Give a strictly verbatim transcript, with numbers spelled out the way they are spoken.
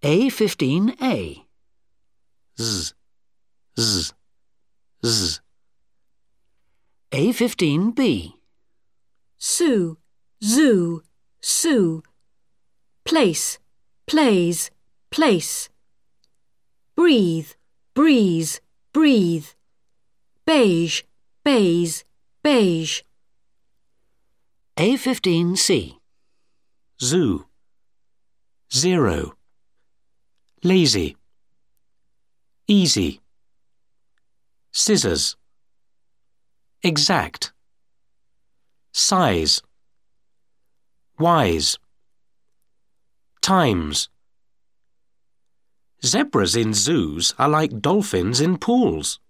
A fifteen A. Z, z, z. A fifteen B. Sue, zoo, sue. Place, plays, place. Breathe, breeze, breathe. Beige, bays, beige. A fifteen C. Zoo, zero. Lazy, easy. Scissors, exact. Size, wise. Times. Zebras in zoos are like dolphins in pools.